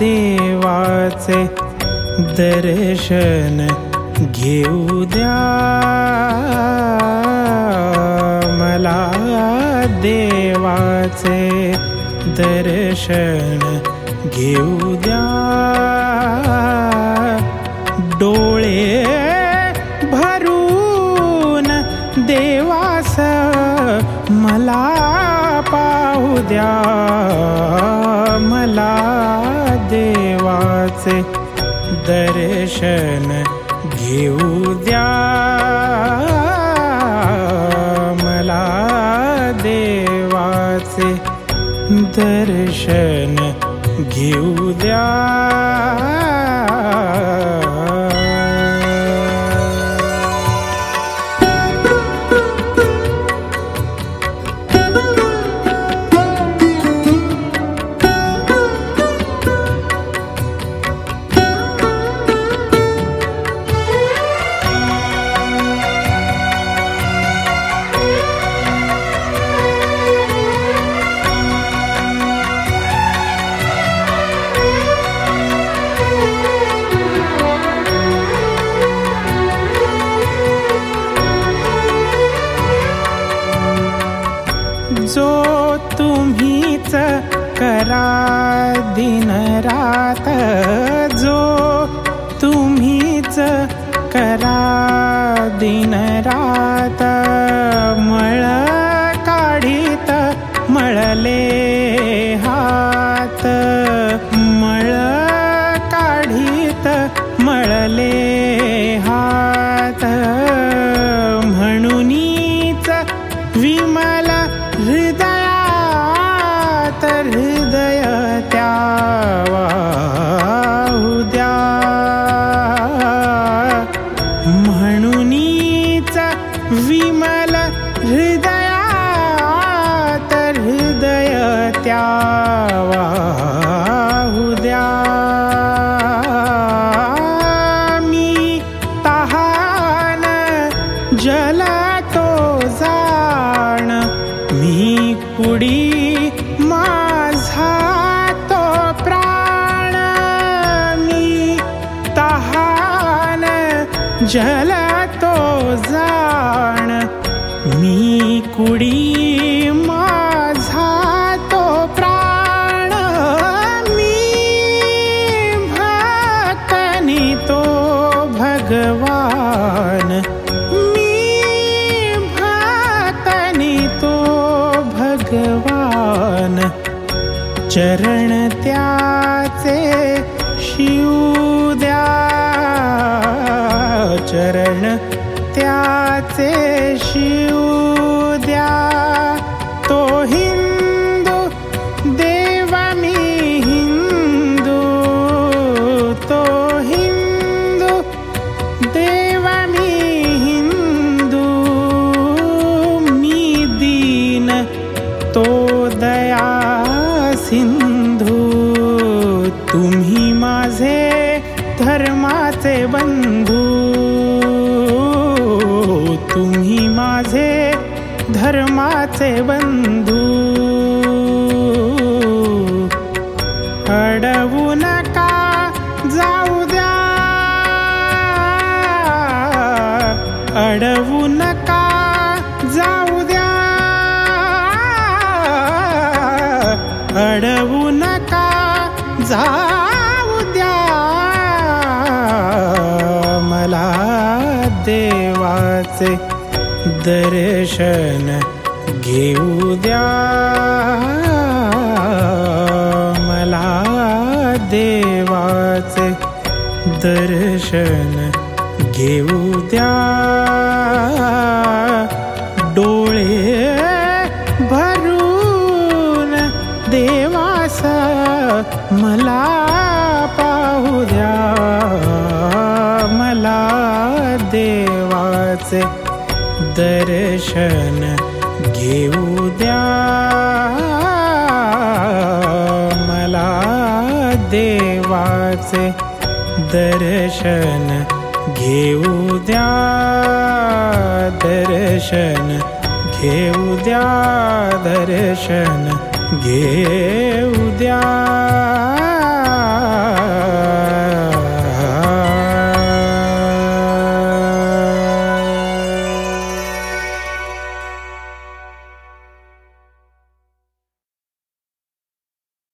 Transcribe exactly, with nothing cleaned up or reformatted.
देवाचे दर्शन घेऊ द्या मला, देवाचे दर्शन घेऊ द्या. डोळे भरून देवास मला पाहू द्या, मला देवाचे दर्शन घेऊ द्या, मला देवाचे दर्शन घेऊ द्या. जो तुम्हीच करा दिन रात, जो तुम्हीच करा दिन रात. मळ काढीत मळले हात, मळ काढीत मळले हात. म्हणूनच विमल हृदयात हृदय त्या वाहू द्या. म्हणूनच विमल हृदयात हृदय त्या वाहू द्या. मी तहान जलतो जाण, मी कुडी माझा तो प्राण. मी तहान जलतो जाण, मी कुडी माझा तो प्राण. मी भक्तनी तो भगवान, मी भक्तनी तो भगवान. चरण त्याचे शिवू द्या, चरण त्याचे शिवू द्या. तो हिंदू देव मी हिंदू, तो हिंदू देव मी हिंदू. मी दीन तो दया सिंधू. तुम्ही माझे धर्माचे बंधू, तुम्ही माझे धर्माचे बंधू. अडवू नका जाऊ द्या, अडवू नका जाऊ द्या, अडवू नका जाऊ द्या. मला देवाचे दर्शन घेऊ द्या, मला देवाचे दर्शन घेऊ द्या. डोळे भरून देवास मला पाहू द्या, मला देवाचे दर्शन घेऊ द्या, मला देवाचे दर्शन घेऊ द्या, दर्शन घेऊ द्या, दर्शन घेऊ द्या.